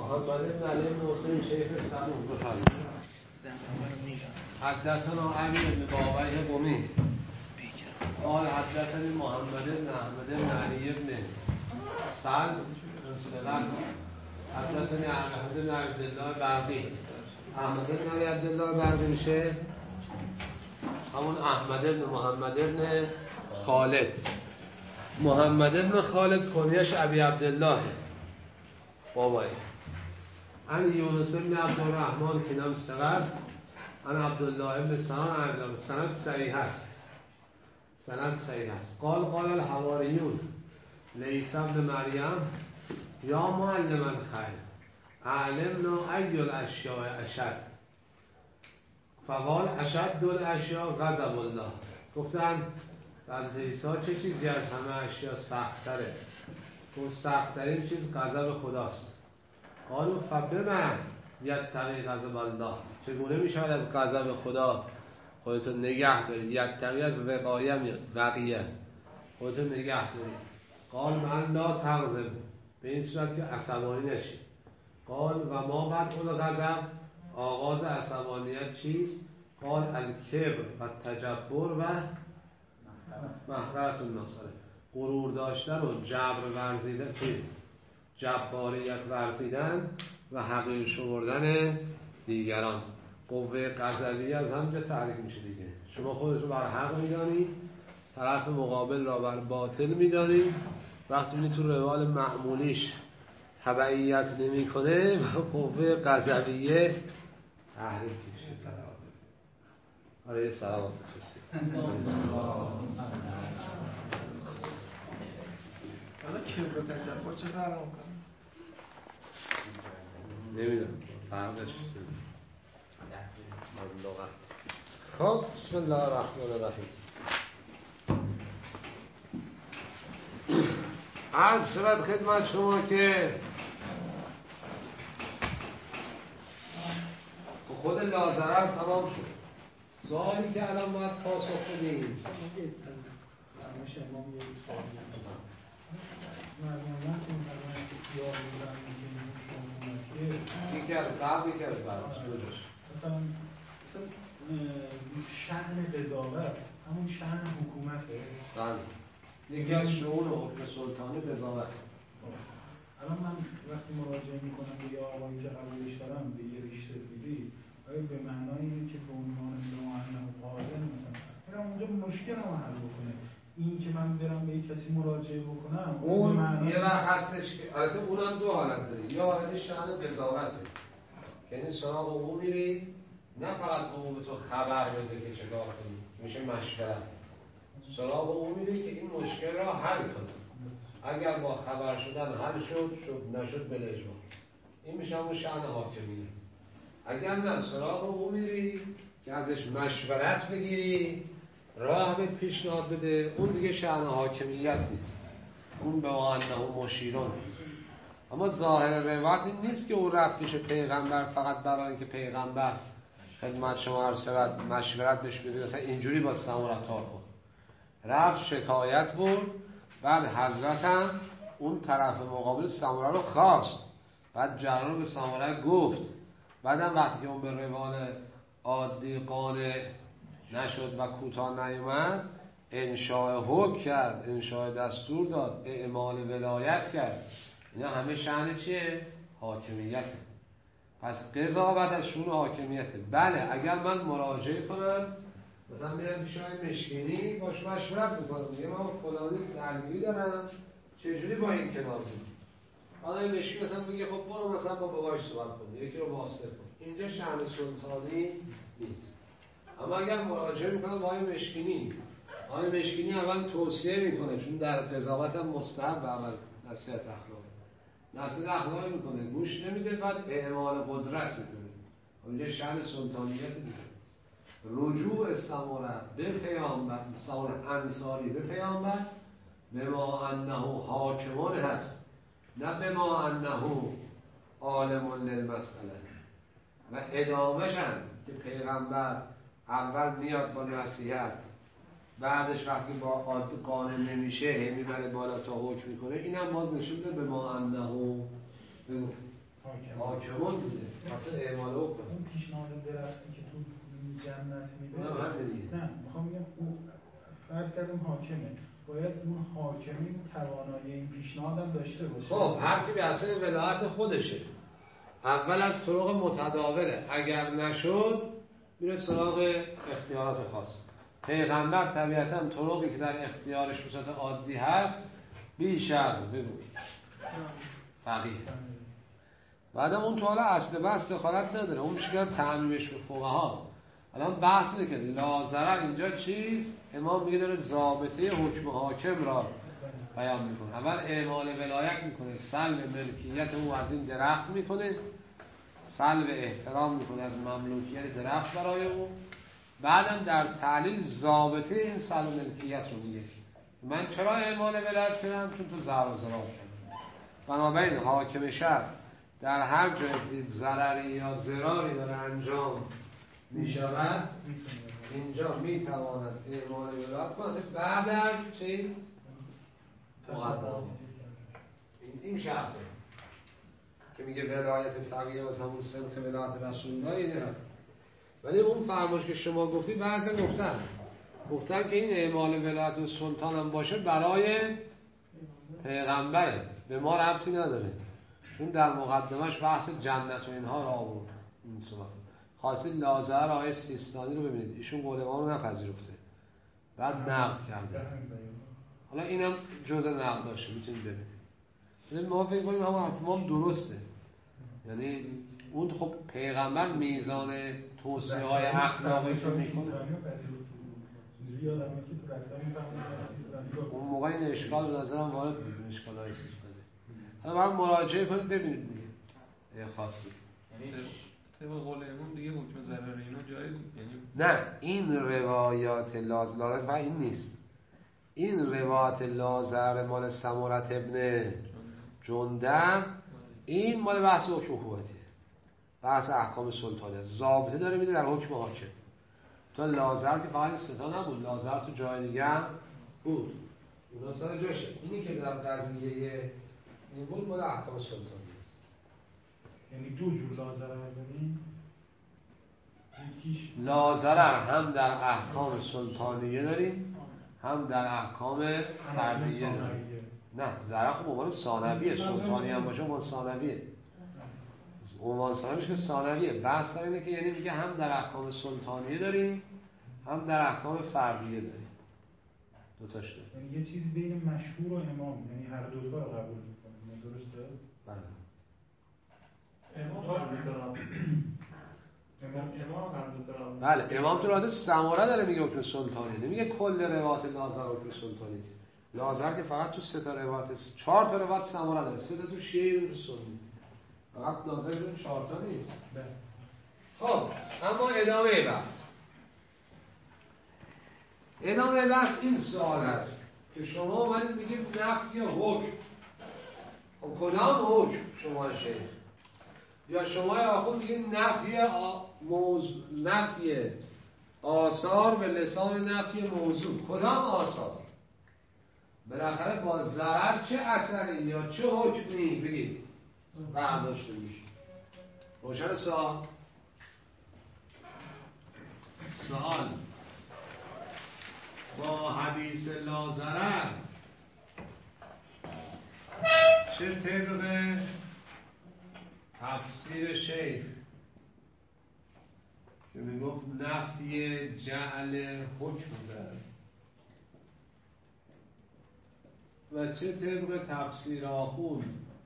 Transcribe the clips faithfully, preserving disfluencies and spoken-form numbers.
محمد بن علی بن حسین شیخ سلمان بخاری حدثنا علی بن بابی قمی قال حدثني محمد بن احمد بن علي بن سعد بن سلام حدثني احمد بن عبد الله برقی. احمد بن علی عبد الله برقی میشه همون احمد بن محمد بن خالد. محمد بن خالد کنیش ابی عبدالله بابای. ان یونس بن عبدالرحمن که نام سرست ان عبدالله بن سنان عبدالله سند صحیح هست. سند صحیح هست. قال قال الحواریون لیس ابن مریم یا معلم الخیر علمنا ای الاشیاء اشد فقال اشد الاشیاء غضب الله. گفتن از عیسی چه چیزی از همه اشیاء سخت تره؟ اون سخت ترین چیز غضب خداست. قالوا فبما یتقی غضب الله. چگونه میشود از غضب خدا خودتون نگه دارید؟ یتقی از وقایه میاد، وقیه خودتون نگه دارید. قال من لا تغضب، به این صورت که عصبانی نشید. قال و ما بعد اون غضب، آغاز عصبانیت چیست؟ قال الکبر و تجبر و محقرت الناصره، غرور داشتن و جبر ورزیدن، چیز جباریت ورزیدن و حقیر شمردن دیگران. قوه غضبی از همجا تعریف میشه دیگه. شما خودت رو بر حق میدانید، طرف مقابل را بر باطل میدانید. وقتی میدید تو روال معمولیش تبعیت نمی کنه و قوه غضبیه تحریف میشه. آره سلامت بفرستید. حالا کبر و تجبر چه فرق میکنه؟ نمیدونم فرقش لغت. خب بسم الله الرحمن الرحیم. عرض شود خدمت شما که خود لازرر تمام شد. سوالی که الان باید پاسخ بدیم از شما یه سوالی هست. معمولا که مثلا سیاه بودن که یکی از قبل یکی از بعد مثلا مثلا شأن قضاوت همون شأن حکومته. بله، یکی از شؤون حکم سلطانی قضاوت. الان من وقتی مراجعه میکنم به یه آقایی که قبولش دارم به یه ریش سفیدی، آیا به معنای اینه که به عنوان معلم قاضی مثلا برم اونجا مشکلمو حل بکنه؟ این که من برم به کسی مراجعه بکنم اون معنای... یه وقت هستش که البته اونم دو حالت داره. یا حالت شأن قضاوته، یعنی سراغ او میری نه فقط او به تو خبر بده که چه کار کنی، میشه مشورت. سراغ او میری که این مشکل را حل کنه. اگر با خبر شدن حل شد شد، نشد بل اجماع. این میشه همون شأن حاکمیه. اگر نه سراغ او میری که ازش مشورت بگیری، راه به پیشنهاد بده، اون دیگه شأن حاکمیت نیست، اون به آنه مشیرون نیست. اما ظاهر روایت این نیست که او رفت پیش پیغمبر فقط برای اینکه پیغمبر خدمت شما عرض شود مشورت بهش بده، مثلا اینجوری با سمورت ها کن. رفت شکایت برد، بعد حضرت هم اون طرف مقابل سموره رو خواست، بعد جران به سموره گفت. بعدم وقتی اون به روال عادی قانع نشد و کوتاه نیومد، انشاء حکم کرد، انشاء دستور داد، اعمال ولایت کرد. اینا همه شأن چیه؟ حاکمیته. پس قضاوت از شؤون حاکمیته. بله اگر من مراجعه کنم مثلا میرم پیش آقای مشکینی باش مشورت میکنم، میگم من فلانی درگیری دارم چجوری با این کنار بریم. آقای مشکین مثلا میگه خب برو مثلا با باباش صحبت کن، یکی رو واسطه کن. اینجا شأن سلطانی نیست. اما اگر مراجعه میکنم با آقای مشکینی، آقای مشکینی اول توصیه میکنه، چون در قضاوت هم مستحب اول نصیحت اخلاق نصیحت اخلاقی میکنه، گوش نمیده، بعد اعمال قدرت میکنه. اونجا شأن سلطانیت دیگه. رجوع سموره به پیامبر، سموره انصاری به پیامبر، به ما انه حاکمان هست، نه به ما انه عالم للمسئله. و ادامهش هم که پیغمبر اول میاد با نصیحت، بعدش وقتی با عادی قانع نمیشه هی میبره بالا تا حکم میکنه، اینم باز نشون میده به ما انه بکنه. اون پیشنهاد درختی که تو جنت میده نه همین نه میخوام بگم اون فرض کردم حاکمه، باید اون حاکمی توانایی این پیشنهادم داشته باشه. خب هر کی به اصل ولایت خودشه، اول از طرق متداوله، اگر نشد میره سراغ اختیارات خاص. پیغمبر طبیعتا طرقی که در اختیارش به صورت عادی هست بیش از بگو فقیه. بعدم اون تو حالا اصل بحث دخالت نداره، اون میشه که تعمیمش به فقها. الان بحث اینه که لاضرر اینجا چیست؟ امام میگه داره ضابطه حکم حاکم را بیان میکنه. اول اعمال ولایت میکنه، سلب ملکیت او از این درخت میکنه، سلب احترام میکنه از مملوکیت درخت برای او، بعدم در تعلیل ضابطه این سلب ملکیت رو میگه. من چرا اعمال ولایت کردم؟ چون تو زر و زرار کردم. بنابراین حاکم شهر در هر جای ضرری یا ضراری داره انجام میشود اینجا میتواند اعمال ولایت کنه بعد از چی؟ مقدم. این شرطه که میگه ولایت فقیه از همون سنخ ولایت رسول الله اینه. ولی اون فرمایش که شما گفتی بعضی گفتن گفتن که این اعمال ولایت سلطان هم باشه برای پیغمبره، به ما ربطی نداره، چون در مقدمش بحث جنت و اینها را آورد. این صحبت خاصی لاضرر آیه سیستانی رو ببینید، ایشون قول ما رو نپذیرفته بعد نقد کرده. حالا اینم جزء نقد داشته، میتونید ببینید. یعنی ما فکر کنیم همون حرفمون درسته، یعنی اون خب پیغمبر میزان توصیه های اخلاقی که میکنه اون موقع این اشکال به نظرم وارد بود، اشکال های سیستانی. حالا برای مراجعه کنید ببینید دیگه خاصی. یعنی طبق قول امام دیگه حکم ضرر اینا جایز یعنی نه این روایات لازلاره و این نیست. این روایات لازر مال سمورت ابن جندب این مال بحث حکم حکومتیه، بحث احکام سلطانیه، ضابطه داره میده در حکم حاکم. تا لازر که فقط ستا نبود، لازر تو جای دیگه هم بود، اونا سر جاشه. اینی که در قضیه این بود مال احکام سلطانیه است. یعنی دو جور لازر بزنیم، یکیش لازرر هم در احکام سلطانیه داریم هم در احکام فردیه داریم. نه ضرر خب عنوان ثانویه، سلطانی هم باشه عنوان ثانویه، عنوان ثانویش که ثانویه. بحث اینه که یعنی میگه هم در احکام سلطانیه داریم هم در احکام فردیه داریم، دو تاش داریم. یعنی یه چیزی بین مشهور و امام، یعنی هر دو تا رو قبول می‌کنیم، درسته؟ بله. امام قبول داره. امام قبول داره. بله امام تو روایت سماره داره میگه حکم سلطانی، نمیگه کل روایات لازر حکم سلطانی. لازر که فقط تو سه تا روایت، چهار تا روایت سماره داره، سه تا تو شیعه تو سنی، فقط لازر اون چهار تا نیست. خب اما ادامه بحث ادامه بحث این سوال هست که شما اومدید میگید نفی حکم. خب کدام حکم شما شیخ؟ یا شما آخون میگید نفی آ... موضوع نفی آثار به لسان نفی موضوع. کدام آثار؟ بالاخره با ضرر چه اثری یا چه حکمی بگید برداشته میشه؟ روشن سوال؟ سوال با حدیث لا ضرر چه طبق تفسیر شیخ که میگفت نفی جعل حکم ضرر و چه طبق تفسیر آخون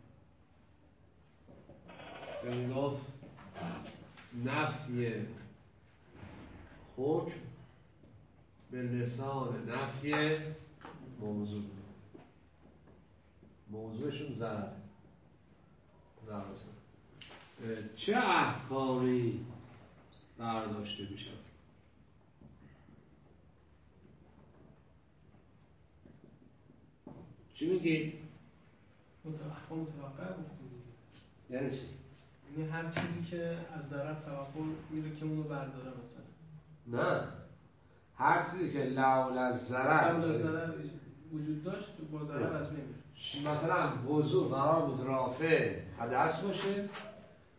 که میگفت نفی حکم به لسان نفی موضوع، موضوعشون ضرر ضرر چه احکامی برداشته میشه؟ چی میگید؟ احکام متوقع گفتیم. یعنی چی؟ یعنی هر چیزی که از ضرر توقع میره که اونو برداره مثلا. نه هر چیزی که لولا ضرر لولا ضرر وجود داشت با ضرر از نمیره. مثلا وضو قرار بود رافع حدث باشه،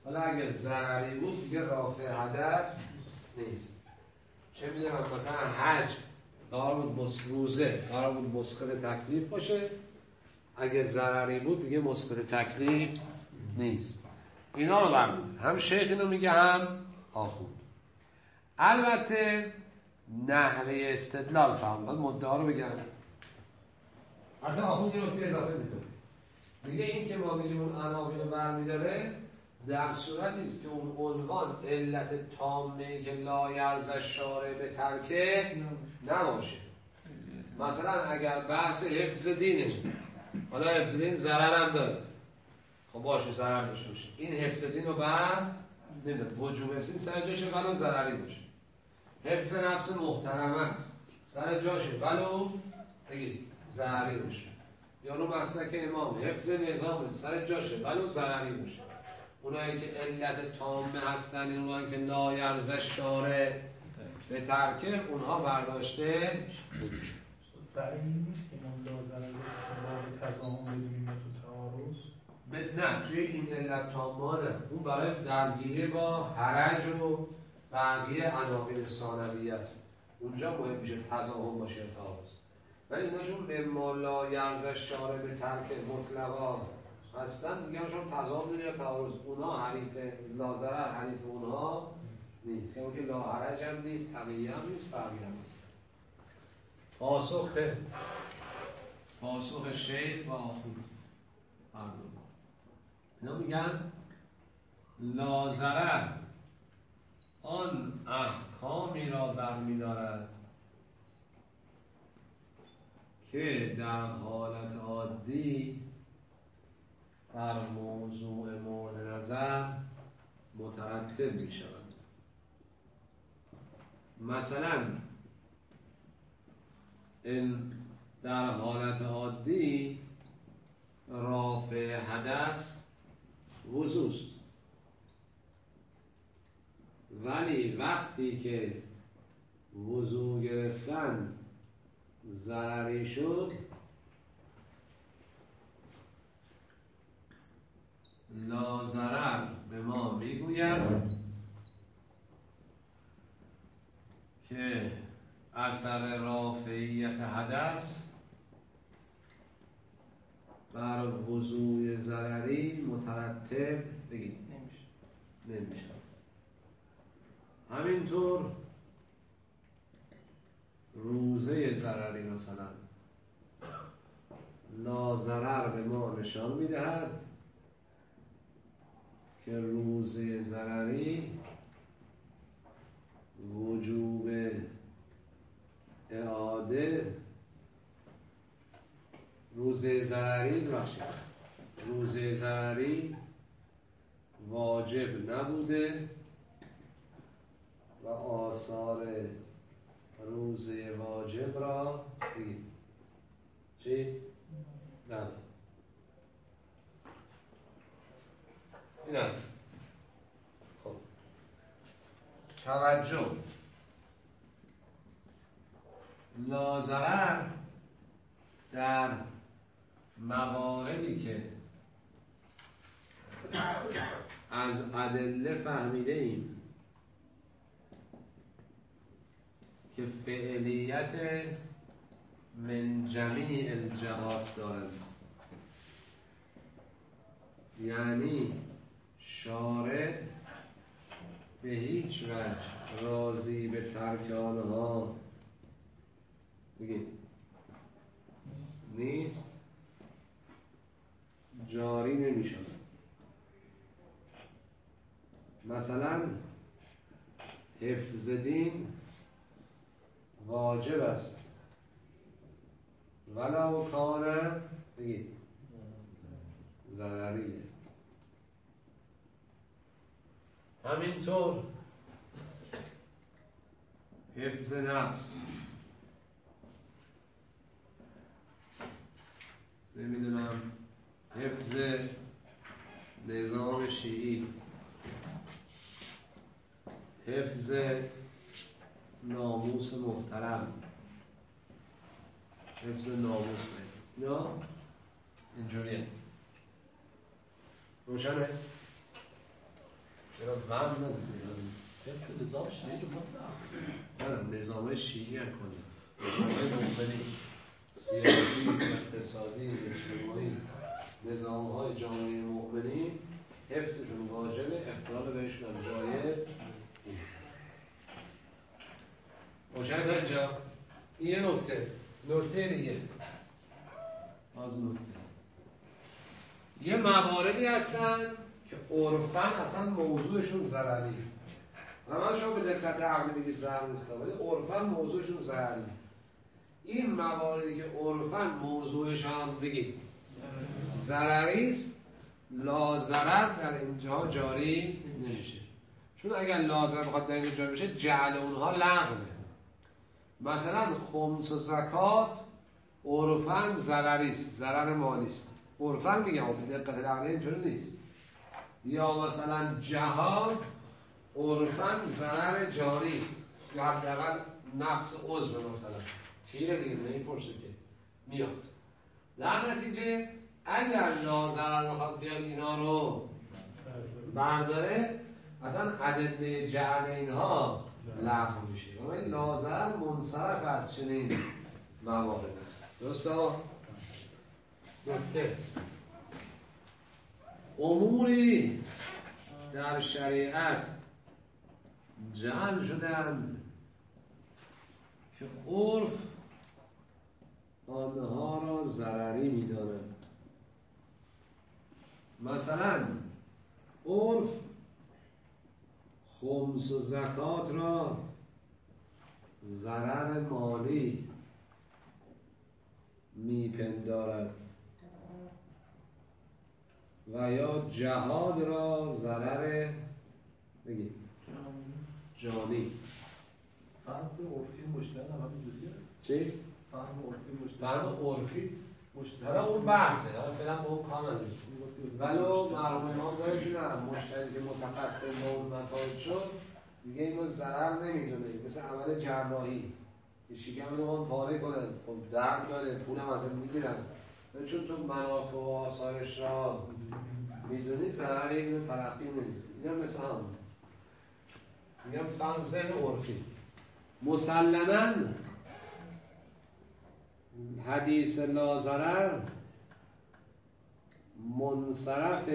حالا اگر ضرری بود دیگه رافع حدث نیست. چه میدونم مثلا حج قرار بود مس... روزه قرار بود مسقط تکلیف باشه، اگه ضرری بود دیگه مسقط تکلیف نیست. اینا رو برمید هم شیخ اینو میگه هم آخوند. البته نحوه استدلال فهمدن مدعا رو بگم. البته آخوند یه نکته اضافه میکنه، میگه این که ما میگیم اون عناوین رو برمیداره در صورتی است که اون عنوان علت تامه که لا یرزش شارع به ترکه نباشه. مثلا اگر بحث حفظ دینه، حالا حفظ دین ضرر هم داره، خب باشه ضرر داشته باشه، این حفظ دین رو بر نمیده، وجوب حفظ دین سر جاشه ولو ضرری باشه. حفظ نفس محترمه است سر جاشه ولو بگید ضرری باشه. یا رو مسلک امام حفظ نظام سر جاشه ولو ضرری باشه. اونایی که علت تامه هستن، اونایی که لا یرزش شارع به ترکه، اونها برداشته برای این نیست که ما لازم باب تضامن بدونیم تو تعارض. نه توی این علت تامه نه، اون برای درگیری با حرج و بقیه عناوین ثانویه است، اونجا مهم میشه تضامن باشه یا تعارض. ولی ایناشون به ما لا یرزش شارع به ترکه مطلقا هستن دیگه، هاشون تضامن یا تعارض، اونها حریف لا حریف اونها نیست، یعنی که لا حرج هم نیست، تقییه هم نیست، فرقی هم نیست. پاسخ پاسخ شیخ و آخوند اینا میگن لا ضرر آن احکامی را برمی‌دارد که در حالت عادی بر موضوع مورد نظر مترتب می شود. مثلا این در حالت عادی رافع حدث وضوست، ولی وقتی که وضو گرفتن ضرری شد لا ضرر به ما میگوید که اثر رافعیت حدث بر وضوع ضرری مترتب بگید نمیشه نمیشه همینطور روزه ضرری مثلا لا ضرر به ما نشان میدهد که روزه ضرری وجوب اعاده روزه ضرری بخشید روزه ضرری واجب نبوده و آثار روزه واجب را بگید چی؟ نه این است. خب توجه لا ضرر در مواردی که از ادله فهمیده ایم که فعلیت من جمیع الجهات دارند، یعنی شارع به هیچ وجه راضی به ترک آنها بگید نیست، جاری نمی شود. مثلا حفظ دین واجب است ولو کان بگید ضرریه. همینطور حفظ نفس نمیدونم حفظ نظام شیعی، حفظ ناموس محترم، حفظ ناموس نه اینجوریه. روشنه؟ چرا غم نداریم؟ حفظ نظام شیعی مطلق نه نظام شیعی هم کنیم نظام مختلف سیاسی، اقتصادی، اجتماعی نظام‌های جامعه مؤمنین حفظشون واجبه، اختلال بهشون هم جایز نیست. روشن تا اینجا؟ این یه نکته. نکته دیگه از نکته یه مواردی هستن که عرفاً اصلا موضوعشون ضرری و من شما به دقت عقلی بگید ضرر نیست ولی عرفاً موضوعشون ضرری. این مواردی که عرفاً موضوعشان بگید ضرری است لا ضرر در اینجا جاری نمیشه، چون اگر لا ضرر بخواد در اینجا جاری بشه جعل اونها لغوه. مثلا خمس و زکات عرفاً ضرری است، ضرر مالی است، عرفاً میگم به دقت عقلی اینطوری نیست. یا مثلا جهاد عرفاً ضرر جاری است یا حداقل نقص عضو مثلا تیره دیگه نمیپرسه که میاد. در نتیجه اگر لا بخواد بیاد اینا رو برداره اصلا ادله جعل اینها لغو میشه و این لا منصرف از چنین موارد است. درسته؟ نکته اموری در شریعت جعل شدند که عرف آنها را ضرری می‌داند. مثلا عرف خمس و زکات را ضرر مالی میپندارد و یا جهاد را ضرر بگید جانی. فهم عرفی مشترک هم همینجوریه. چی؟ فهم عرفی مشترک. فهم عرفی مشترک. حالا اون بحثه، حالا فعلا با اون کار نداریم. ولو مرحوم امام داره که نه مشتری که متفقد به اون مفاید شد دیگه اینو ضرر نمیدونه، مثل عمل جراحی یه شکم رو هم پاره کنن، خب درد داره پولم ازت میگیرن، چون تو منافع و آثارش را میدونی ضرر اینو تلقی نمیدونی. این هم مثل هم میگم فهم ذهن عرفی. مسلماً حدیث لا ضرر منصرف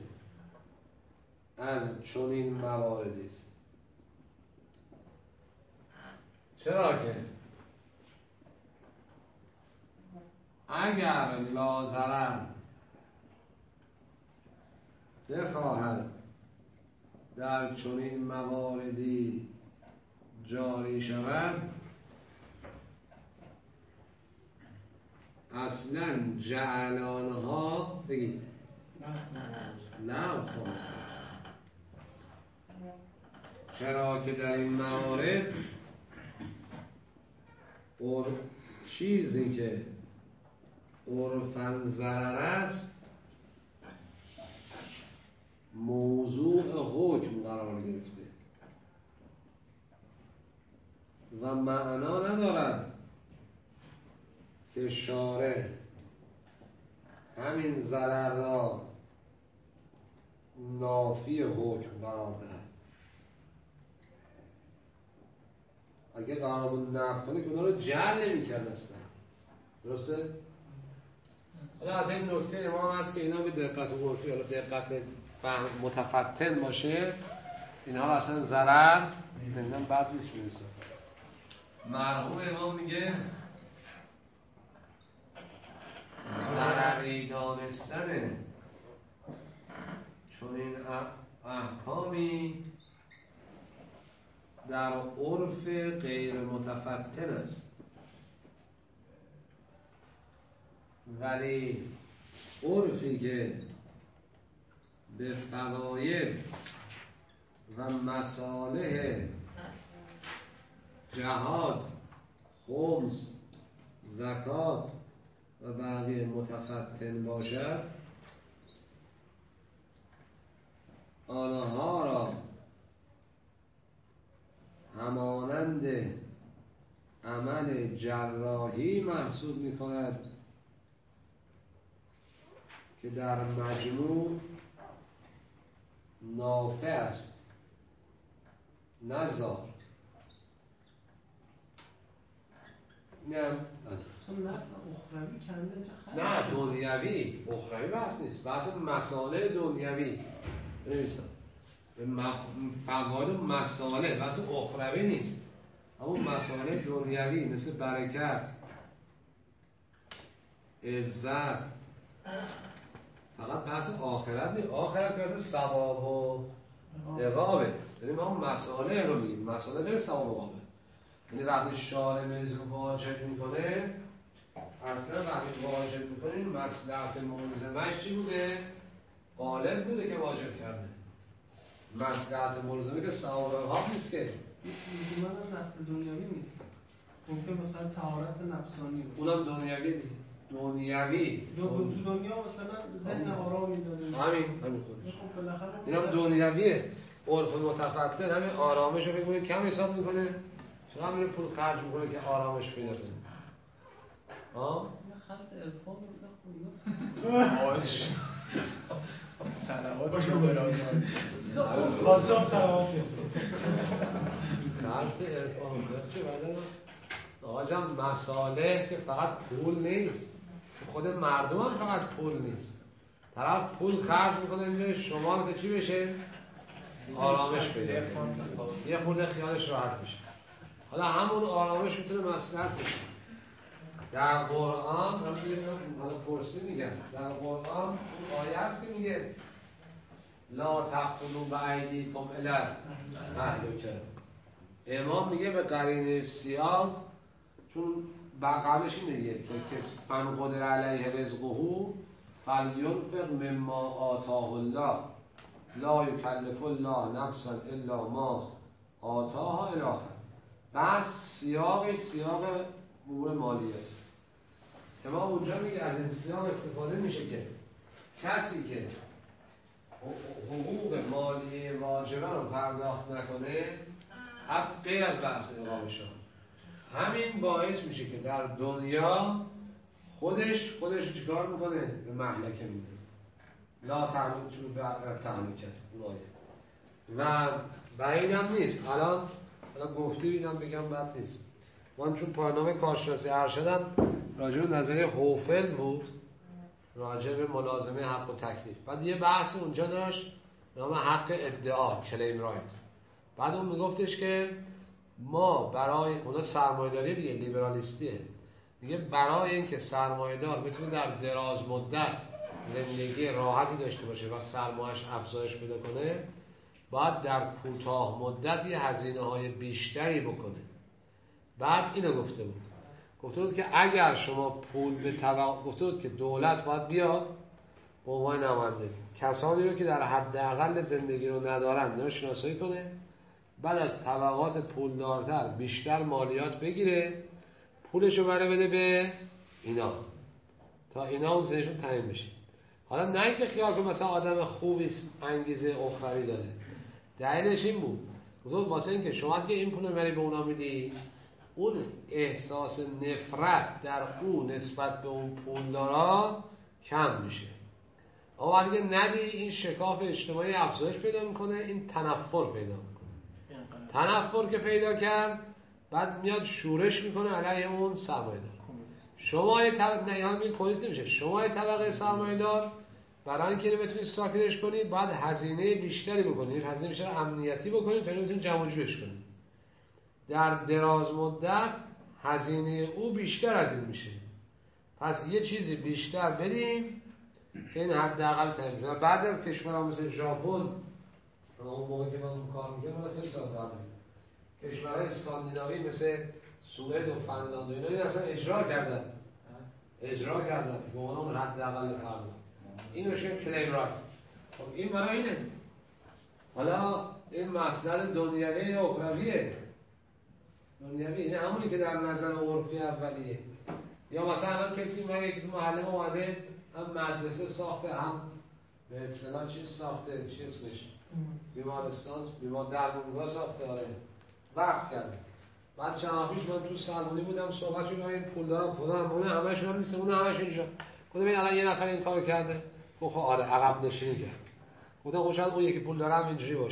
از چنین مواردی است. چرا که اگر لا ضرر بخواهد در چنین مواردی جاری شود اصلا جعلانها بگید لغو خواهد. چرا که در این موارد اور چیزی که عرفاً ضرر است موضوع حکم قرار گرفته و معنا ندارد که شارع همین ضرر را نافی حکم قرار دهد. اگه قرار بود نفی کنه که اونا رو جعل نمی‌کرد اصلا. درسته؟ حالا از این نکته امام هست که اینا به دقت عرفی حالا دقت فهم متفتن باشه اینها اصلا ضرر نمیدن بعد نیست میرسه. مرحوم امام میگه ضرری دانستن چون این احکامی در عرف غیر متفتن است، ولی عرفی که به فواید و مصالح جهاد، خمس، زکات و بقیه متفتن باشد آنها را همانند عمل جراحی محسوب می کند که در مجموع نافع است نزار میگم چون نفع اخروی کنده اینجا خیلی نه دنیوی اخروی بحث نیست، بحث مسائل دنیوی بنویسم فواید مسائل بحث اخروی نیست، اما مسائل دنیوی مثل برکت، عزت، فقط بحث آخرت نیست. آخرت بحث ثواب و عقابه، یعنی ما مسائل رو میگیم، مسائل غیر ثواب و عقابه. یعنی وقتی شارع میز رو واجب میکنه، اصلا وقتی واجب میکنه این مصلحت ملزمش چی بوده؟ غالب بوده که واجب کرده. مصلحت ملزمه که ثواب و عقاب نیست که لزوما هم نفع دنیوی نیست، ممکن مثلا طهارت نفسانی باشه، اونم دنیوی نیست. دنیوی یا تو دنیا مثلا ذهن آرامی داره، همین همین خودش خب بالاخره اینم دنیویه. عرف متفتن همین آرامش رو بگوید کم حساب میکنه، چرا همین پول خرج میکنه که آرامش پیدا کنه؟ ها؟ یه خط عرفان رو بخون آش سلوات خواستم سلامت خط عرفان چه بعد آقا جان مصالح که فقط پول نیست، خود مردم هم فقط پول نیست. طرف پول خرج میکنه اینجا شما که چی بشه؟ آرامش پیدا کنه، یه خورده خیالش راحت بشه. حالا همون آرامش میتونه مصلحت بشه. در قرآن من میگم حالا پرسی میگم در قرآن اون آیه هست که میگه لا تقتلوا بأیدیکم الی التهلکه. امام میگه به قرینه سیاق، چون قبلش این دیگه که کس من قدر علیه رزقه فلینفق مما آتاه الله لا یکلف الله نفسا الا ما آتاها الی آخر. بس سیاق سیاق امور مالی است که ما اونجا میگه از این سیاق استفاده میشه که کسی که حقوق مالی واجبه رو پرداخت نکنه، حتی غیر از بحث اقامشان، همین باعث میشه که در دنیا خودش خودش چیکار میکنه؟ به مهلکه میده. لا تعلم چون به تعلم کرد اون آیه و بعید هم نیست. الان الان گفتی بیدم بگم بد نیست. من چون پایانامه کارشناسی ارشدم راجع به نظریه هوفلد بود، راجع به ملازمه حق و تکلیف. بعد یه بحث اونجا داشت نام حق ادعا، کلیم رایت. بعد اون میگفتش که ما برای اونا سرمایه‌داری دیگه لیبرالیستیه، میگه برای اینکه سرمایه‌دار بتونه در دراز مدت زندگی راحتی داشته باشه و سرمایه‌اش افزایش پیدا کنه، باید در کوتاه مدت یه هزینه‌های بیشتری بکنه. بعد اینو گفته بود گفته بود که اگر شما پول به توقع گفته بود که دولت باید بیاد به عنوان نماینده کسانی رو که در حداقل زندگی رو ندارن رو شناسایی کنه، بعد از طبقات پولدارتر بیشتر مالیات بگیره، پولشو بره بده به اینا تا اینا اون زندگیشون تامین بشه. حالا نه اینکه خیال کنه مثلا آدم خوبی انگیزه اخروی داره، دلیلش این بود گفت واسه اینکه شما که این پول رو بری به اونا میدی، اون احساس نفرت در اون نسبت به اون پولدارا کم میشه. اما وقتی که ندی این شکاف اجتماعی افزایش پیدا میکنه، این تنفر پیدا میکنه. تنفر که پیدا کرد بعد میاد شورش میکنه علیه اون سرمایه‌دار. شما یه طبقه نه یعنی پلیس نمیشه، شما یه طبقه سرمایه‌دار برای اینکه بتونید ساکتش کنید باید هزینه بیشتری بکنید، هزینه بیشتر امنیتی بکنید تا بتونید جمع جورش کنید. در دراز مدت هزینه او بیشتر از این میشه. پس یه چیزی بیشتر بدین که این حداقل تعیین بشه. بعضی از کشورها مثل ژاپن، اون موقع که من کار می‌کردم من خیلی سال قبل، کشورهای اسکاندیناوی مثل سوئد و فنلاند و اینا این اصلا اجرا کردن اجرا کردن به اون حداقل فرد. این میشه کلیم رایت. خب این برای اینه. حالا این مسئله دنیوی یا اخرویه. دنیوی اینه همونی که در نظر عرفی اولیه. یا مثلا کسی ما یک معلم اومده هم مدرسه ساخته، هم به اصطلاح چیز ساخته، چی اسمش؟ بیمارستان، بیمار درمونگاه ساخته، آره وقت کرده. بعد چند وقت پیش من تو سلمونی بودم صحبت شد این پول دارم فلان اون همشون هم نیست، اون همش اینجا. گفتم ببین الان یه نفر این کارو کرده. گفت آره عقب نشینی کرد. گفتم خب شاید اون یکی پول داره هم اینجوری باشه.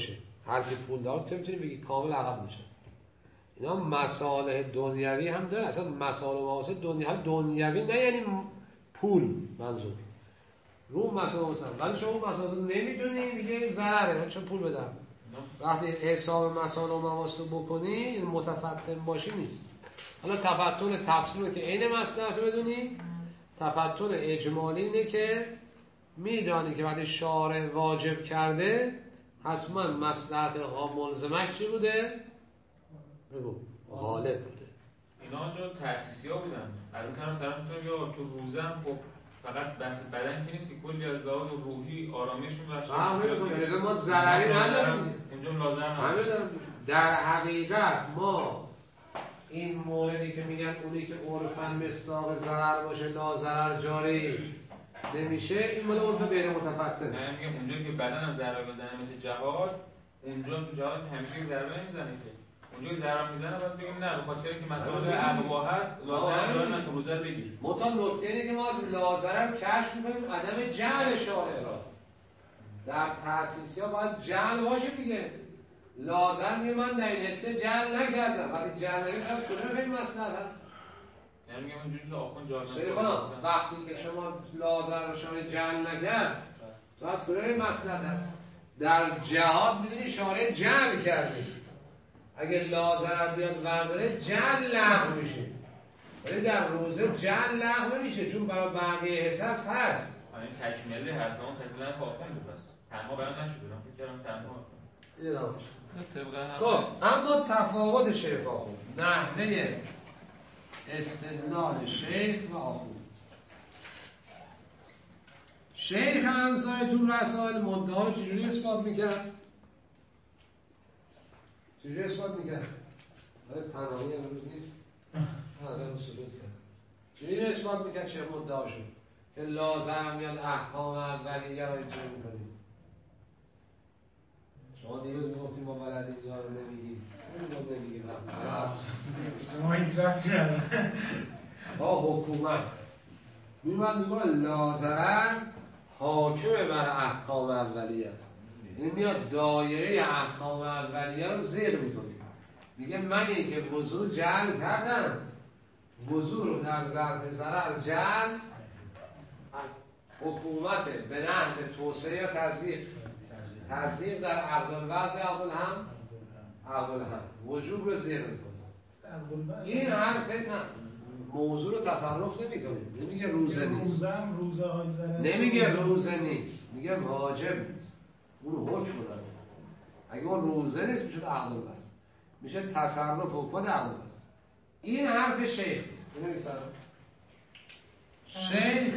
هر کی پول داره تو میتونی بگی کامل عقب نشست. اینا مصالح دنیوی هم داره. اصلا مصالح و مقاصد دنیا دنیوی نه یعنی پول منظور رو مصالح مثلا، ولی شما مصالح نمیدونی میگه ضرره چون پول بدم. وقتی حساب مصالح و مقاصد بکنی این متفتن باشی نیست. حالا تفتن تفسیر که عین مصلحت رو بدونی، تفتن اجمالی اینه که میدانی که وقتی شارع واجب کرده حتما مصلحت ملزمش چی بوده؟ بگو غالب بوده. اینا جو تأسیسی ها بودن. از این طرف طرف میتونم یا تو روزم خب فقط بحث بدن که نیست که کلی از لحاظ روحی آرامشون بخشه. همه ما ضرری نداریم. اونجا لازم نداریم. در حقیقت ما این موردی که میگن اونی که عرفاً مصداق ضرر باشه لا ضرر جاری نمیشه، این مال عرف غیر متفتن. نه میگم اونجا که بدن از ضرر بزنه مثل جهاد، اونجا تو جهاد همیشه ضرر نمیزنه که. اونجا ضرر میزنه بعد بگیم نه به خاطر که مسائل اقوا هست لا ضرر جاری نکن روزه رو بگیر. متا نکته اینه که ما از لا ضرر کشف میکنیم عدم جهل شارع را. در تأسیسیا باید جهل باشه دیگه. لازم میگه من در این حصه جهل نکردم، ولی جهل نکردم کجا خیلی مسئله هست. یعنی میگم اونجوری که آخوان جهل نکردم. وقتی که شما لازم رو شارع جهل نکرد تو از کجا این مسئله هست. در جهاد میدونی شارع جهل کرده، اگه لازم بیاد ورداره جهل لغو میشه، ولی در روزه جهل لغو نمیشه چون برای بقیه حساس هست. این تکمیلی حرفمون خیلی نفع آخوان بود بس تنها بیان نشده، من فکر کردم تنها. خب اما تفاوت شیخ آخوند، نحوه استدلال شیخ و آخوند. شیخ انصاری تو رسائل مدعا رو چجوری اثبات میکرد؟ چجوری اثبات میکرد؟ آره پناهی امروز نیست؟ آره امروز سلوت کرد. چجوری اثبات میکرد شیخ مدعا شد؟ که لازم میاد احکام اولیه رو اجرا میکنیم. شما دیروز میگفتیم ما بلدیم اینا رو نمیگیم. اون نمیگیم. شما هیچ رفتی نداره. با حکومت میمون میگه لازرن حاکم بر احکام اولیه است. این میاد دایره احکام اولیه رو زیر میکنه. میگه من این که وضوع جعل کردم، وضوع رو در ظرف ضرر جعل حکومت به نحو توسعه یا تضییق تصدیق در عقد الوضع عقد هم عقد هم وجوب رو زیر میکنه. این حرف نه موضوع رو تصرف نمیکنه. نمیگه روزه نیست، نمیگه روزه نیست، میگه واجب نیست. اون حکم داره. اگه اون روزه نیست میشه عقد الوضع، میشه تصرف حکم عقد الوضع. این حرف شیخ. اینو میسازم شیخ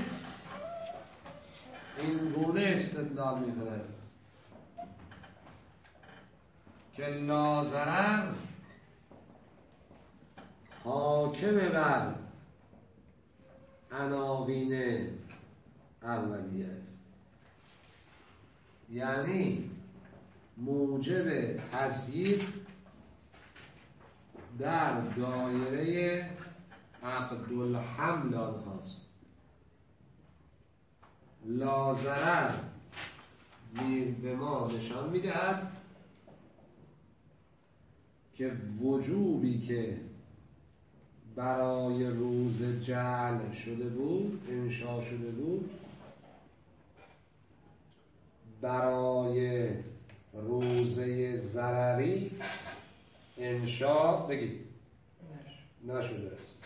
این گونه استدلال میکنه که لا ضرر حاکم بر عناوین اولیه است، یعنی موجب تضییق در دایره عقد الحمل آنهاست. لا ضرر به ما نشان میدهد که وجوبی که برای روز جعل شده بود، انشا شده بود، برای روزه ضرری انشا بگید نشده است.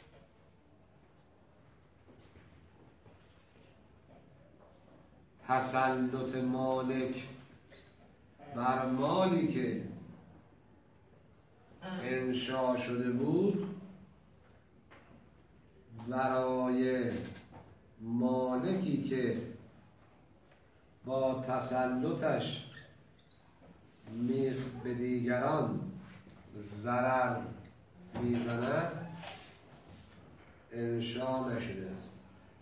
تسلط مالک بر مالی که انشا شده بود برای مالکی که با تسلطش میخ به دیگران ضرر میزند انشا نشده است.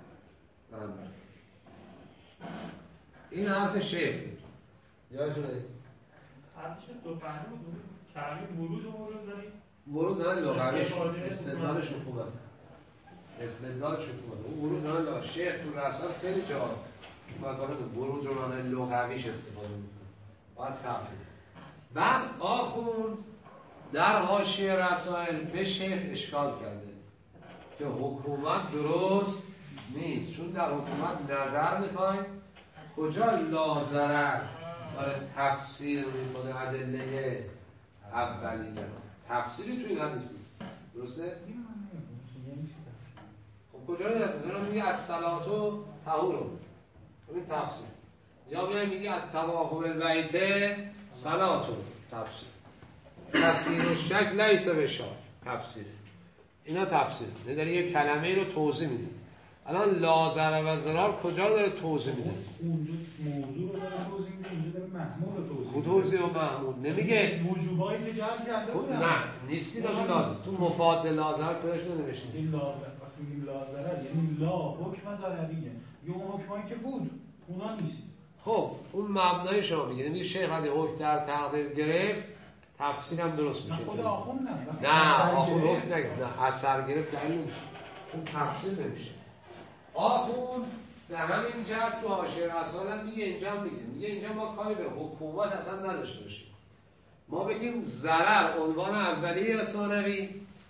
این حرف شیخ بود. یادتونه؟ حرفش دو فهمه بود. کلمه ورود و ورود داریم. ورود نه لغویش استدلالش حکومت. استدلالش حکومت. اون ورود نه لغویش. شیخ تو رسال خیلی جا باید باید ورود رو معنی لغویش استفاده میکنه. باید تفریم. بعد آخوند در حاشیه رسائل به شیخ اشکال کرده که حکومت درست نیست، چون در حکومت نظر میخوایم کجا لازرر داره تفسیر میکنه ادله اولیه، تفسیری توی این حدیث نیست، درسته؟ خب کجا نیست؟ میگه از صلاتو تهورو، این تفسیر. یا میگه میگه از تواهر البیت صلاتو، تفسیر. تفسیر شک لیس به شک، تفسیر. اینا تفسیر. نه داره یک کلمه رو توضیح میده. الان لازر و زرار کجا رو داره توضیح میده؟ اونجا موضوع رو داره توضیح میده، اینجا داره محمول رو توضیح میده. توضیح و محمول نمیگه وجوبایی که جمع کرده بودن. نه نیستی داشت لازر. تو مفاد لازر کجاش نمیشه؟ این لازر وقتی میگیم لازره یعنی لا حکم ضرریه. یه اون حکمایی که بود اونا نیست. خب اون مبنای شما میگه میگه شیخ وقتی حکم در تقدیر گرفت تفسیر هم درست میشه. خود آخوند نه. نه آخوند حکم نگه، نه اثر گرفت دلیل نمیشه، اون تفسیر نمیشه. آخوند به همین جهت تو حاشیه رسائل هم میگه، اینجا میگه میگه اینجا ما کاری به حکومت اصلا نداشته باشیم، ما بگیم ضرر عنوان اولیه یا ثانوی،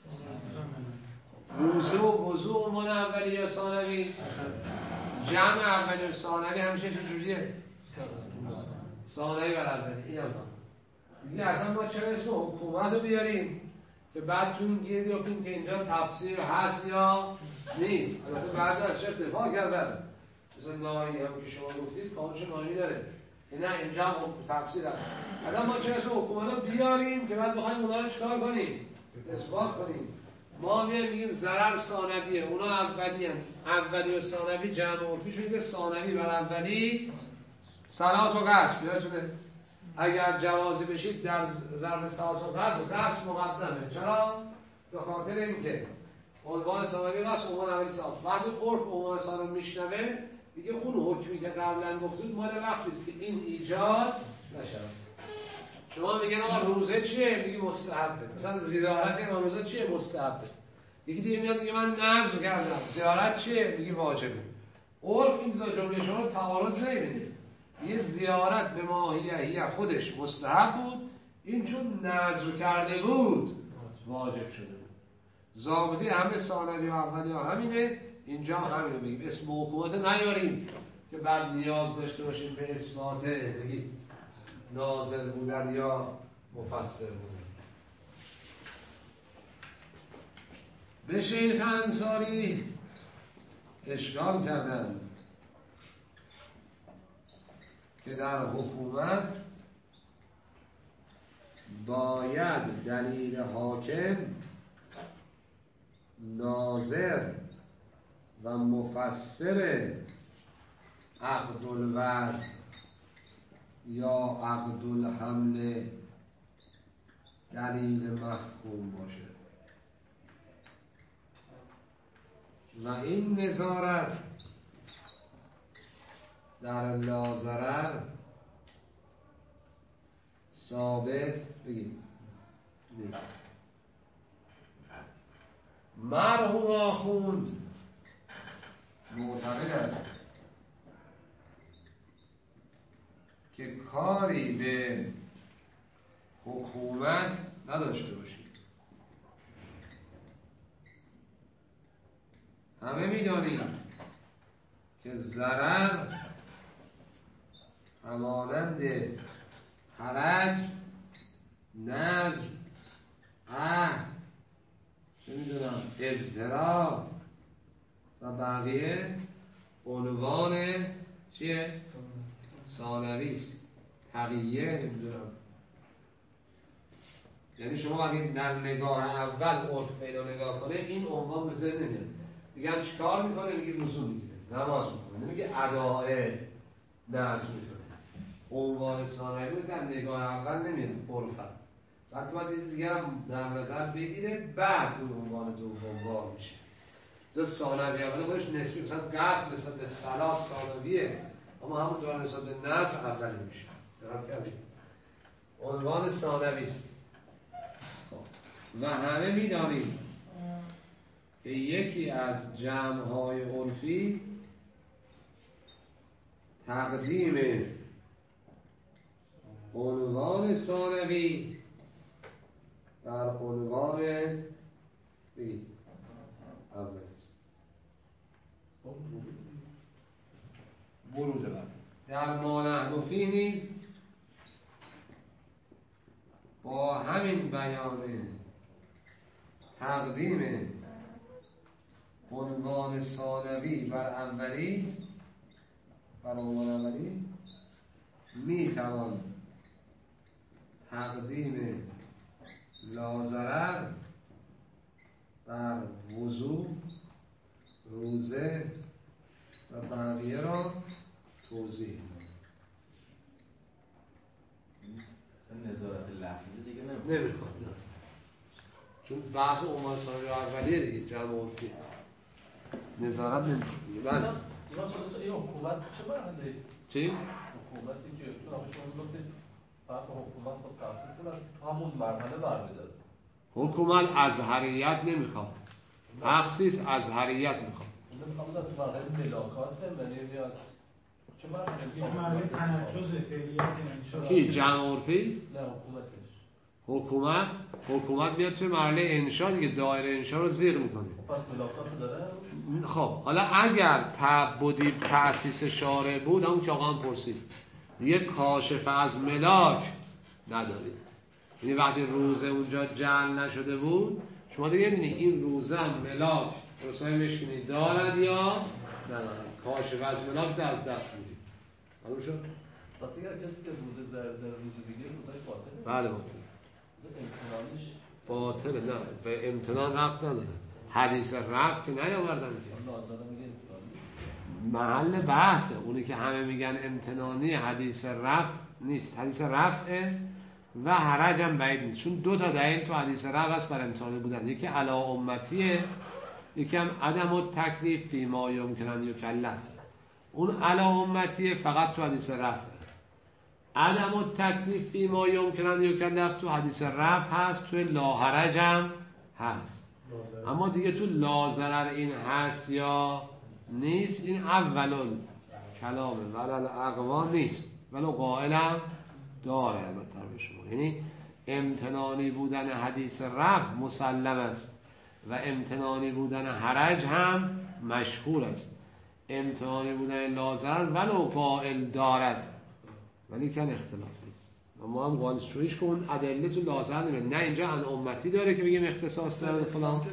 وضوع وضوع عنوان اولیه یا ثانوی، جمع اولیه و ثانوی همیشه چجوریه؟ ثانوی بر اولیه. این هم دیگه اصلا ما چرا اسم حکومت رو بیاریم که بعد تو این گیر بیافتیم که اینجا تفسیر هست یا نیست. البته بعضی از شیخ دفاع کردن، مثلا نایی هم که شما گفتید کامش نایی داره که نه اینجا هم تفسیر هست. الان ما چرا اسم حکومت رو بیاریم که بعد بخوایم اونا رو چکار کنیم؟ اثبات کنیم. ما میگیم ضرر ثانویه، اونا اولی هم. اولی و ثانوی جمع عرفی شده، ثانوی بر اولی صلات و قصد. یادتونه اگر جوازی بشید در ضرب صلات و قصد و قصد مقدمه. چرا؟ به خاطر اینکه عنوان ثانوی قصد عنوان اولی صلات. وقتی عرف عنوان ثانوی میشنوه دیگه اون حکمی که قبلا گفتید مال وقتی است که این ایجاد نشود. شما میگن آقا روزه چیه؟ میگی مستحبه. مثلا زیارت این روزه چیه؟ مستحبه. یکی دیگه میاد میگه من نذر کردم. زیارت چیه؟ میگی واجبه. عرف این دو جمله شما رو تعارض نمیده. یه زیارت به ماهیه خودش مستحب بود، این چون نذر کرده بود واجب شده بود. ضابطه همه ثانوی و اولی ها همینه، اینجا همینه. بگیم اسم حکومت نیاریم که بعد نیاز داشته باشیم به اثبات بگیم ناظر بودن یا مفسر بودن. به شیخ انصاری اشکال کردن که در حکومت باید دلیل حاکم، ناظر و مفسر عقد الوضع یا عقد الحمل دلیل محکوم باشه و این نظارت در لاضرر ثابت بگید نیست. مرحوم آخوند معتقد است که کاری به حکومت نداشته باشید. همه میدانیم که ضرر همانند حرج، نظر، عهد، چه میدونم اضطراب و بقیه عنوان چیه؟ ثانوی است. تقیه نمیدونم. یعنی شما وقتی در نگاه اول عرف پیدا نگاه کنه این عنوان به ذهن نمیاد. میگن چیکار میکنه؟ میگه وضو میگیره، نماز میکنه، نمیگه اداء نظر میکنه. عنوان ثانوی در نگاه اول نمیاد عرفا. وقتی باید چیز دیگه هم در نظر بگیره بعد اون عنوان دوم وارد میشه. مثلا ثانوی اول خودش نسبی، مثلا قصد نسبت به صلات ثانویه اما همون دوران نسبت به نظر اولی میشه. دقت کردید؟ عنوان ثانوی است. و همه میدانیم که یکی از جمع‌های عرفی تقدیم عنوان عنوان ثانوی در عنوان بگید اول است ورود بر در ما نحن فیه نیز با همین بیان تقدیم عنوان ثانوی بر اولی بر عنوان اولی می توان تقدیم لاضرر بر وضو، روزه و بقیه را توضیح داد. نظارت لفظی دیگه نمیخواد نه، چون بحث عنوان ثانوی اولیه دیگه، جمع عرفی نظارت نمیخواد. بله این حکومت چه مرحله؟ چی؟ حکومتی که چون آقا شما گفتید فرق حکومت با تأسیس و همون مرحله برمی‌داره. حکومت ازهریت نمیخواد، تخصیص ازهریت میخواد. اون میخواد از مرحله ملاکات یعنی میاد چه مرحله؟ این مرحله تنجز فعلیت انشاء کی جمع عرفی؟ نه حکومتش. حکومت حکومت میاد توی مرحله انشا دیگه، دایره انشا رو زیر میکنه. پس ملاکات داره؟ خب حالا اگر تعبدی تأسیس شارع بود، همون که آقا هم پرسید یک کاشف از ملاک ندارید، یعنی وقتی روزه اونجا جعل نشده بود شما دیگه می‌بینید این روزه هم ملاک رسای مشکنی دارد یا ندارد، کاشف از ملاک در از دست میدید. معلوم شد؟ پس اگر کسی که روزه در در روزه دیگه روزه باطله؟ بله باطله. امتنانش باطله، نه به امتنان رفت نداره، حدیث رفت که نیاوردن که محل بحثه، اونی که همه میگن امتنانی حدیث رفع نیست، حدیث رفعه و حرج هم بعید نیست، چون دو تا دلیل تو حدیث رفع هست بر امتنانی بودن، یکی علا امتیه، یکی هم عدم التکلیف فی ما یمکن ان یکلف. اون علا امتیه فقط تو حدیث رفع، عدم التکلیف فی ما یمکن ان یکلف تو حدیث رفع هست، تو لا حرج هم هست. اما دیگه تو لا ضرر این هست یا نیست، این اولون کلامه ولل اقوا نیست، ولو قائلم داره البته به شما، یعنی امتنانی بودن حدیث رفع مسلم است و امتنانی بودن حرج هم مشهور است. امتنانی بودن لا ضرر ولو قائل دارد ولی کن اختلاف نیست. ما هم قائل شویش که اون ادله تو لا ضرر نمید، نه اینجا ان امتی داره که بگیم اختصاص داره فلان.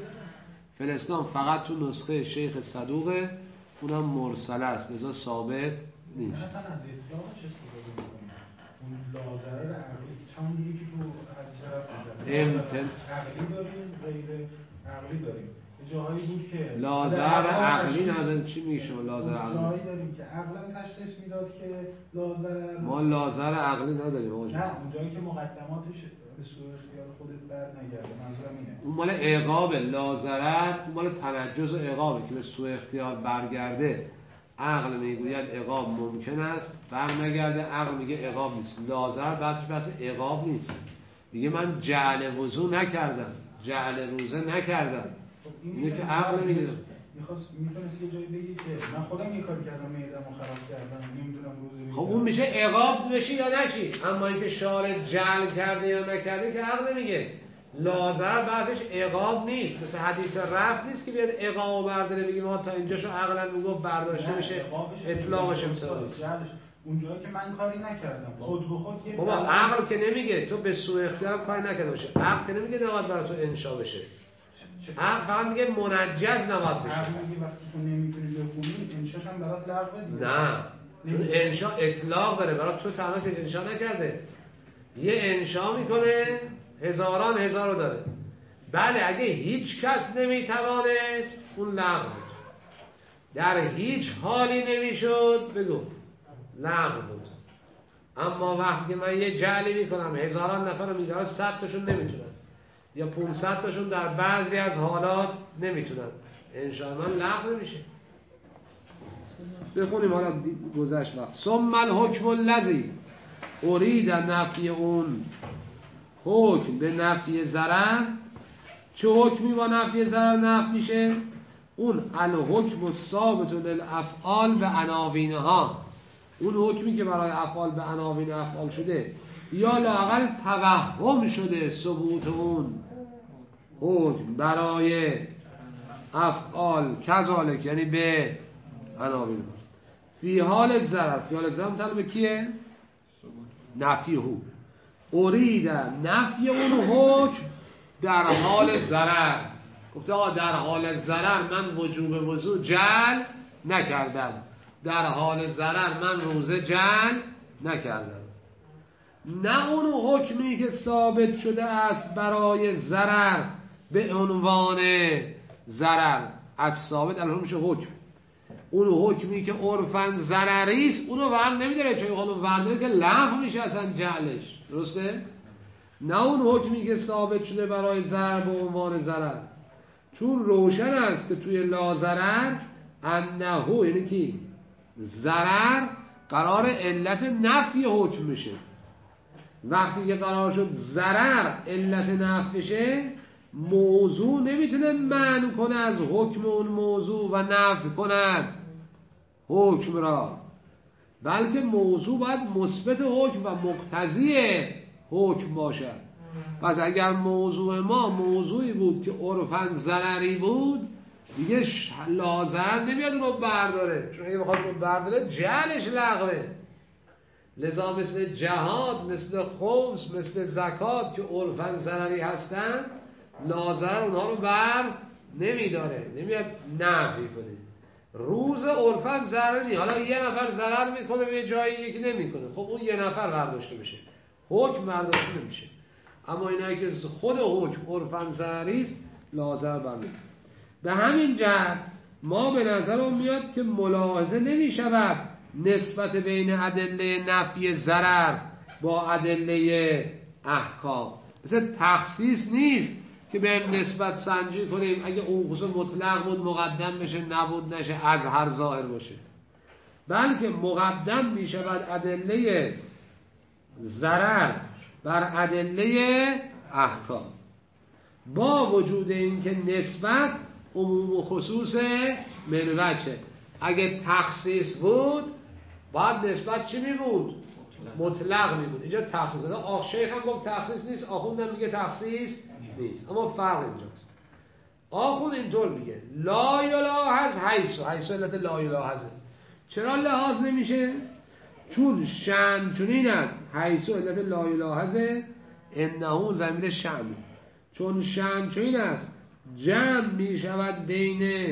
فی الاسلام فقط تو نسخه شیخ صدوقه، اونم مرسله است، لذا ثابت نیست. مثلا از اطلاقش استفاده می‌کنیم. اون لازره عقلی چون یکی تو حدیث رفت امتن عقلی داریم، غیر عقلی داریم. جاهایی بود که لازر عقلی نداریم. چی میگه شما لازر عقلی؟ جاهایی داریم که عقلا تشخیص میداد که لازر ما لازر عقلی نداریم. نه اون جایی که مقدماتش به سوء اختیار خودت بر نگرده، منظورم اینه. اون مال عقاب لازرت، اون مال تنجز و عقابه که به سوء اختیار برگرده. عقل میگوید عقاب ممکن است، بر نگرده عقل میگه عقاب نیست. لازر بس بس عقاب نیست، میگه من جعل وضو نکردم، جعل روزه نکردم، اینه که عقل میگه. میخواست میتونست یه جایی بگی که من خودم یه کاری کردم معده‌مو خراب کردم نمیدونم روزه. خب اون میشه عقاب بشی یا نشی، اما اینکه شارع جعل کرده یا نکرده که عقل نمیگه. لازر بعضش عقاب نیست، مثل حدیث رفع نیست که بیاد عقاب برداره بگیم ما تا اینجاشو عقلا میگفت برداشته بشه اطلاقش امسال. اون جایی که من کاری نکردم خود به خود یه بابا عقل که نمیگه تو به سوء اختیار کاری نکرده باشه، عقل که نمیگه نباید برای تو انشا بشه، عقل فقط میگه منجز نباید بشه. عقل میگه وقتی تو نمیتونی بخونی انشاش هم برات لغوه دیگه. نه چون انشا اطلاق داره، برای تو تنها که انشا نکرده، یه انشا میکنه هزاران هزارو داره. بله اگه هیچ کس نمیتوانست اون لغو بود، در هیچ حالی نمیشد بگو لغو بود. اما وقتی من یه جعلی میکنم هزاران نفر رو میذارم، صد تاشون نمیتونن یا پونصد تاشون در بعضی از حالات نمیتونن، انشاء من لغو نمیشه. بخونیم حالا گذشت وقت. ثم الحکم الذی ارید نفی اون حکم به نفی ضرر. چه حکمی با نفی ضرر نفی میشه؟ اون الحکم الثابت للافعال به عناوینها، اون حکمی که برای افعال به عناوین افعال شده یا لااقل توهم شده ثبوت اون حکم برای افعال کذالک، یعنی به عناوین فی حال ضرر. فی حال ضرر مطلب کیه؟ نفیه. ارید نفی اون حکم در حال ضرر. گفته آقا در حال ضرر من وجوب وضو جعل نکردم، در حال ضرر من روزه جعل نکردم. نه اون حکمی که ثابت شده است برای ضرر به عنوان ضرر از ثابت الان میشه حکم. اون حکمی که عرفاً ضرری است اونو ور نمیداره، چون اونو ور داره که لغو میشه اصلا جعلش. درسته؟ نه اون حکمی که ثابت شده برای ضرر به عنوان ضرر، چون روشن است که توی لا ضرر انه، یعنی کی؟ ضرر قرار علت نفی حکم میشه. وقتی که قرار شد ضرر علت نفی بشه، موضوع نمیتونه منع کنه از حکم اون موضوع و نفی کند حکم را، بلکه موضوع باید مثبت حکم و مقتضی حکم باشد. پس اگر موضوع ما موضوعی بود که عرفاً ضرری بود، دیگه لازر نمیاد رو برداره، چون اگه بخواد رو برداره جعلش لغوه. لذا مثل جهاد، مثل خمس، مثل زکات که عرفاً ضرری هستن، لازر اونها رو بر نمیداره، نمیاد نفی کنه. روز عرفاً ضرری، حالا یه نفر ضرر میکنه به جایی یکی نمیکنه، خب اون یه نفر برداشته بشه، حکم برداشته نمیشه. اما اینایی که خود حکم عرفاً ضرری است لازر برمیاد. به همین جهت ما به نظر میاد که ملاحظه نمی شود نسبت بین ادله نفی ضرر با ادله احکام. مثل تخصیص نیست که به نسبت سنجی کنیم اگه اون خصوص مطلق بود مقدم بشه، نبود نشه، از هر ظاهر باشه، بلکه مقدم می شود ادله ضرر بر ادله احکام، با وجود اینکه نسبت عموم و خصوص منوچه. اگه تخصیص بود باید نسبت چی می بود؟ مطلق می بود. اینجا تخصیص بود. آخ شیخ هم گفت تخصیص نیست، آخوندم میگه تخصیص نیست، اما فرق اینجاست. آخوند اینطور میگه لا یلاحظ حیث، حیث علت لا یلاحظه. چرا لحاظ نمیشه؟ چون شأن چنین است، حیث علت لا یلاحظه انه ضمیر شأن، چون شأن چنین است جمع می شود بین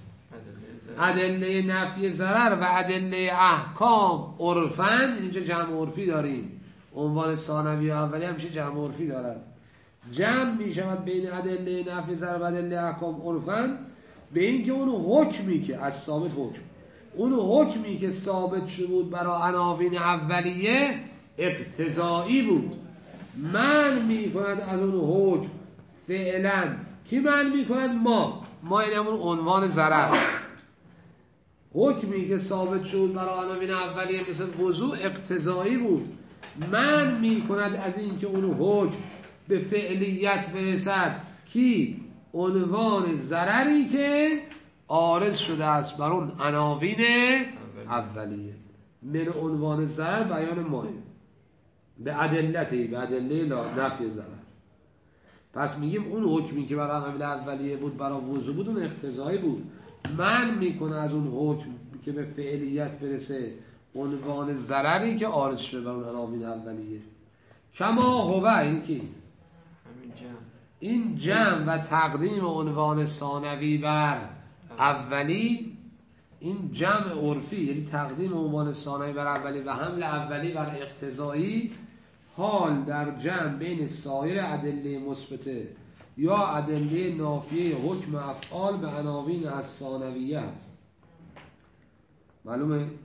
ادله نفی ضرر و ادله احکام عرفاً. اینجا جمع عرفی داریم، عنوان ثانوی اولی همیشه جمع عرفی دارد. جمع می شود بین ادله نفی ضرر و ادله احکام عرفاً به این که اون حکمی که از ثابت حکم، اون حکمی که ثابت شده بود برای عناوین اولیه اقتضایی بود، من می کند از اون حکم فعلا. کی من می کند؟ ما ما این همون عنوان ضرر. حکمی که ثابت شد برای عناوین اولیه مثل وضوع اقتضایی بود، من می کند از این که اون حکم به فعلیت برسد. کی؟ عنوان ضرری که عارض شده است بر اون عناوین اولیه. من عنوان ضرر بیان ماه به ادلتی، به ادله نفی ضرر. پس میگیم اون حکمی که برای عناوین اولیه بود برای وضوع بود اون اقتضایی بود، من میکنه از اون حکم که به فعلیت برسه عنوان ضرری که عارض شده بر اون عناوین اولیه. کما هو، این کی؟ این جمع و تقدیم عنوان ثانوی بر اولی، این جمع عرفی یعنی تقدیم عنوان ثانوی بر اولی و حمل اولی بر اقتضایی، حال در جمع بین سایر ادله مثبته یا ادله نافیه حکم افعال به عناوین از ثانویه است. معلومه؟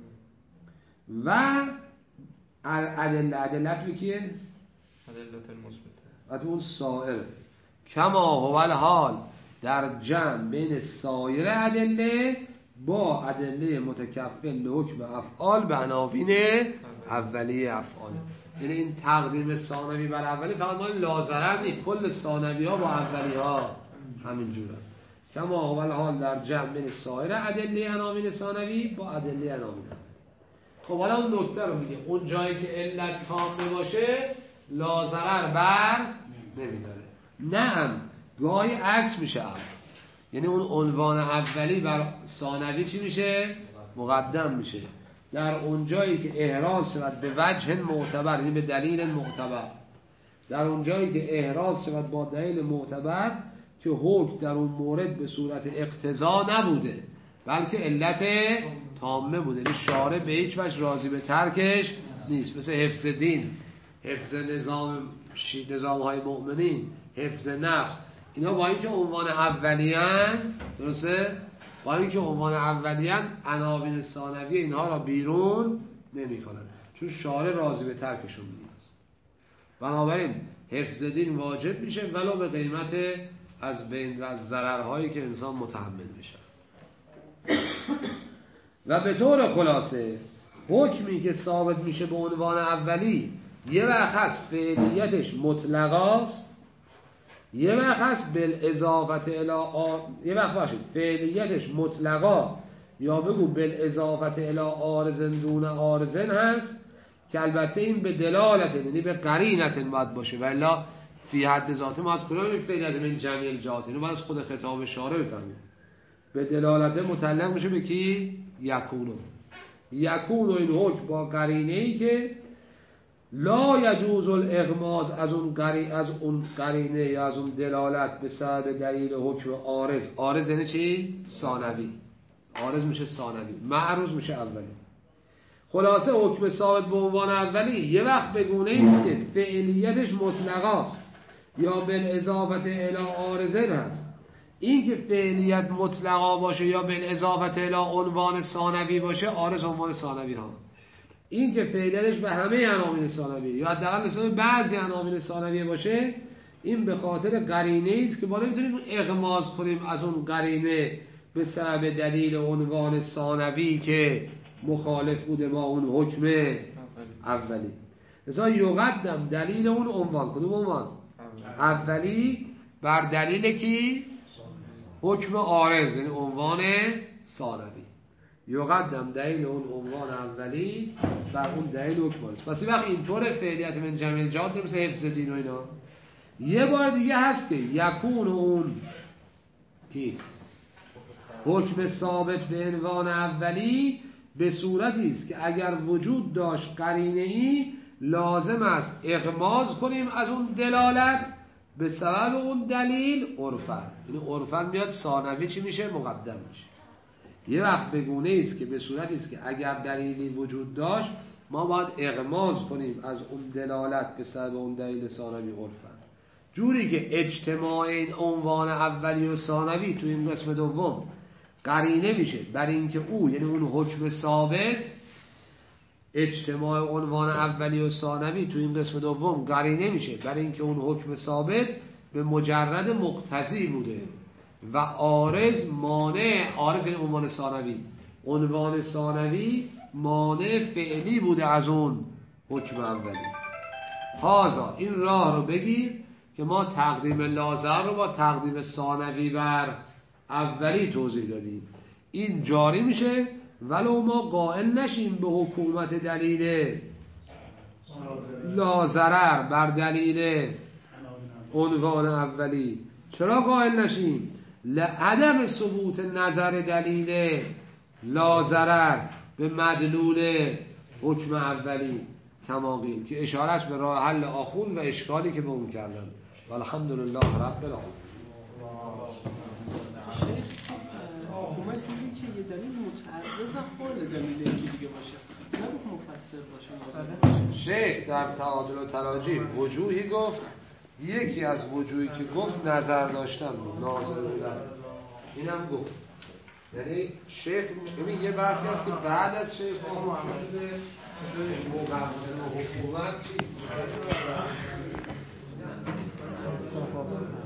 و ادله ادلت بکیه؟ ادلت المثبته حتی اون سایر. کما هو الحال در جمع بین سایر ادله با ادله متکفل حکم افعال به عناوین اولیه افعال. یعنی این تقدیم ثانوی بر اولی فقط ما این لازرر نیست، کل ثانوی ها با اولی ها همین جوره. کما هو الحال در جمع بین سایر ادله عناوین ثانوی با ادله عناوین. خب حالا اون نکته رو میگه، اون جایی که علت تامه باشه لا ضرر بر نمیداره. نه گاهی عکس میشه امر، یعنی اون عنوان اولی بر ثانوی چی میشه؟ مقدم میشه. در اون جایی که احراز شود به وجه معتبر، یعنی به دلیل معتبر، در اون جایی که احراز شود با دلیل معتبر که حکم در اون مورد به صورت اقتضا نبوده بلکه علت تامه بوده، یعنی شارع به هیچ وجه راضی به ترکش نیست، مثل حفظ دین، حفظ نظام نظام های مؤمنین، حفظ نفس، اینا با اینکه عنوان اولیان، درسته؟ با اینکه عنوان اولیان عناوین ثانوی اینها را بیرون نمی کنند چون شارع راضی به ترکشون نیست. بنابراین حفظ دین واجب میشه ولو به قیمت از بین و از ضررهایی که انسان متحمل میشه. و به طور خلاصه حکمی که ثابت میشه به عنوان اولی یه وقت هست فعلیتش مطلقاست، یه وقت هست بالاضافت الی آ... یه وقت باشید فعلیتش مطلقا یا بگو بالاضافت الی عارض دون عارض هست که البته این به دلالت یعنی به قرینت باید باشه و الا فی حد ذاته ما از کلام فعلیت من جمعی الجهات، اینو باید از خود خطاب شارع بفهمید. به دلالت متعلق میشه به کی؟ یکونو. یکونو این حکم با قرینه ای که لا یجوز الاغماض از اون قرینه از اون قرینه یا از اون دلالت به سبب دلیل حکم عارض. عارض یعنی چی؟ ثانوی. عارض میشه ثانوی، معروض میشه اولی. خلاصه حکم ثابت به عنوان اولی یه وقت بگونه ایست که فعلیتش مطلقاست یا بالاضافت الی عارض هست. این که فعلیت مطلقا باشه یا بالاضافت الی عنوان ثانوی باشه، عارض عنوان ثانوی ها. این که فعلیتش به همه عناوین ثانوی یا حداقل مثلا بعضی عناوین ثانوی باشه، این به خاطر قرینه است که ما نمیتونیم اغماض کنیم از اون قرینه به سبب دلیل عنوان ثانوی که مخالف بوده با اون حکم اولی. مثلا یقدم دلیل اون عنوان، کدوم عنوان؟ اولی بر دلیل کی؟ حکم عارض، یعنی عنوان ثانوی. یقدم دلیل اون عنوان اولی بر اون دلیل حکم عارض. پس وقت اینطور فعلیت من جمعی الجهات مثل حفظ دین و اینا. یه بار دیگه هست که یکون اون کی؟ حکم ثابت به عنوان اولی به صورتی است که اگر وجود داشت قرینه ای لازم است اغماض کنیم از اون دلالت به سبب اون دلیل عرفن. یعنی عرفن میاد ثانوی چی میشه؟ مقدم میشه. یه وقت بگونه است که به صورتی است که اگر دلیلی وجود داشت ما باید اغماض کنیم از اون دلالت به سبب اون دلیل ثانوی عرفن. جوری که اجتماع این عنوان اولی و ثانوی تو این قسم دوم قرینه میشه بر اینکه او یعنی اون حکم ثابت، اجتماع عنوان اولی و ثانوی تو این قسم دوم قرینه میشه بر اینکه اون حکم ثابت به مجرد مقتضی بوده و عارض مانع، عارض این عنوان ثانوی، عنوان ثانوی مانع فعلی بوده از اون حکم اولی. هازا این راه رو بگیر که ما تقدیم لازر رو با تقدیم ثانوی بر اولی توضیح دادیم. این جاری میشه ولو ما قائل نشیم به حکومت دلیل لازرر بر دلیل عنوان اولی. چرا قائل نشیم؟ لعدم ثبوت نظر دلیل لازرر به مدلول حکم اولی کما قیل، که اشاره است به راه حل آخون و اشکالی که به اون کردن. والحمدلله رب العالمین. اومد جوری که یه دلیل متعرض حال دلیل یکی دیگه باشه، نه مفسر باشه، مفسر باشه. شیخ در تعادل و تراجی وجوهی گفت، یکی از وجوهی که گفت نظر داشتن بود، ناظر بودن، اینم گفت. یعنی شیخ ببین یه بحثی هست که بعد از شیخ ما شده مقابل و حکومت چیست؟